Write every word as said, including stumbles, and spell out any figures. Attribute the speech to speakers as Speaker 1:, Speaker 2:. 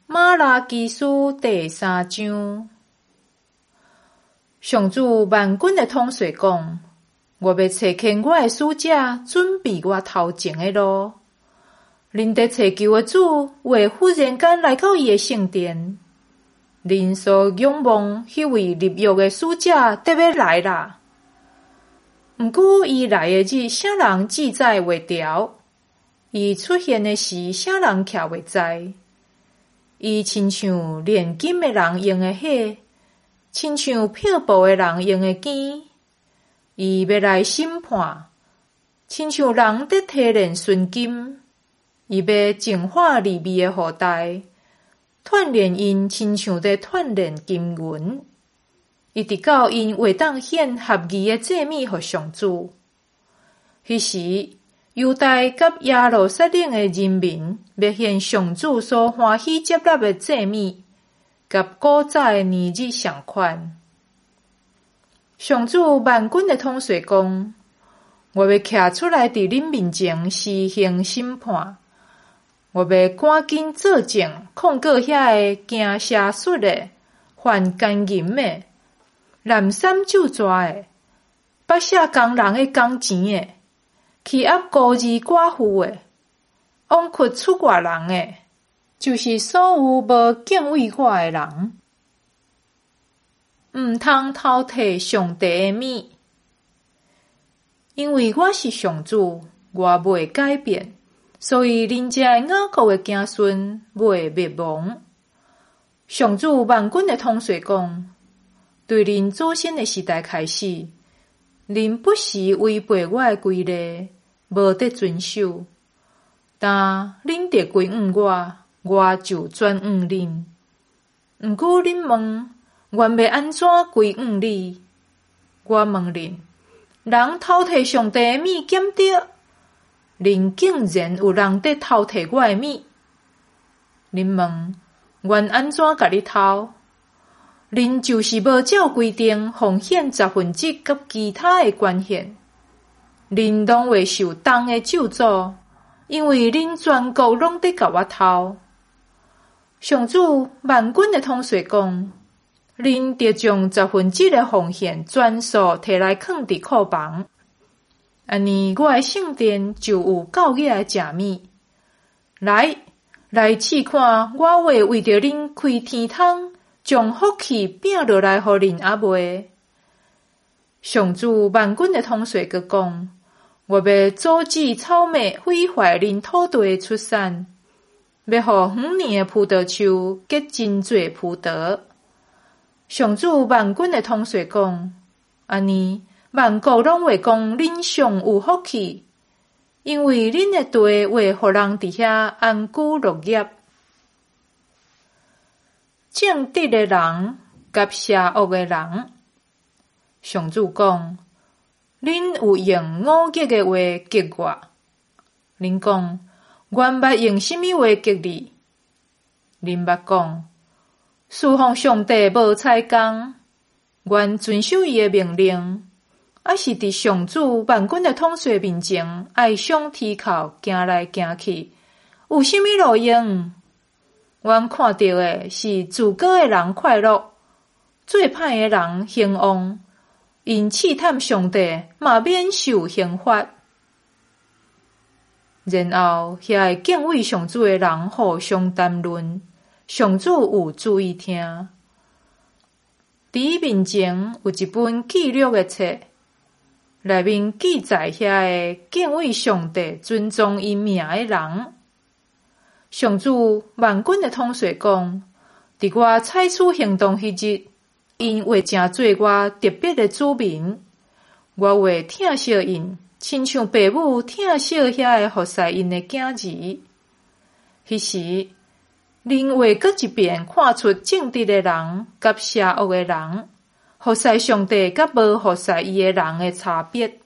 Speaker 1: 马拉基书第三章，上主万军的统帅讲：我要找见我的使者，准备我头前的路。恁在找救的主会忽然间来到伊的圣殿，恁所仰望迄位立约的使者得要来啦。毋过伊来的日，啥人记载袂牢；伊出现的时，啥人徛袂知。伊亲像炼金的人用的火，亲像漂泊的人用的剑。伊要来审判，亲像人在提炼纯金。伊要净化利未的后代，锻炼因，亲像在锻炼金银。一直到因会当献合宜的祭物予上主。迄时，犹大甲耶路撒冷的人民要献上主所欢喜接纳的祭物，甲古早的年日相款。上主万军的统帅讲：我要徛出来伫恁面前施行审判。我要赶紧做证，控告遐个行邪术的、犯奸淫的、滥散酒抓的、剥削工人的工钱的、欺压孤儿寡妇的、枉屈出外人的，就是所有无敬畏我的人，毋通偷摕上帝的物，因为我是上主，我袂改变。所以，恁遮雅各的子孙袂灭亡。上主万军的统帅讲：对恁祖先的时代开始，恁不时违背我的规例，无得遵守。但恁得归向我，我就转向恁。毋过恁问，愿要安怎归向你？我问恁，人偷摕上帝的物减得？恁竟然有人在偷摕我的物，恁问，愿安怎甲你偷？恁就是无照规定奉献十分之甲其他的捐献，恁拢会受重的咒诅，因为恁全国拢在甲我偷。上主万军的统帅讲：恁得将十分之的奉献全数摕来放伫库房。安尼，我的圣殿就有够野的食物。来，来试看，我会为着恁开天窗，将福气拼落来，互恁阿袂。上主万军的统帅阁讲：我要阻止草莓毁坏恁土地的出产，要互远年的葡萄树结真侪葡萄。上主万军的统帅讲：安尼。万国拢会讲恁上有福气，因为恁的地会互人伫遐安居乐业。正直的人甲邪恶的人，上主讲：恁有用忤逆的话激我。恁讲：阮捌用什么话激你？恁捌讲：侍奉上帝无采工，阮遵守伊的命令。还是伫上主万军的统帅面前爱上天口行来行去，有甚物路用？阮看到的是自高的人快乐，最歹的人兴旺，因试探上帝嘛免受刑罚。然后遐个敬畏上主的人互相谈论，上主有注意听。伫伊面前有一本记录的册。内面记载遐个敬畏上帝、尊重伊名的人。上主万军的统帅讲：伫我采取行动迄日，因会成做我特别的子民。我会疼惜因，亲像爸母疼惜遐个服侍因的囝儿。迄时，恁会搁一遍看出正直的人甲邪恶的人。服侍上帝甲无服侍伊的人的差别。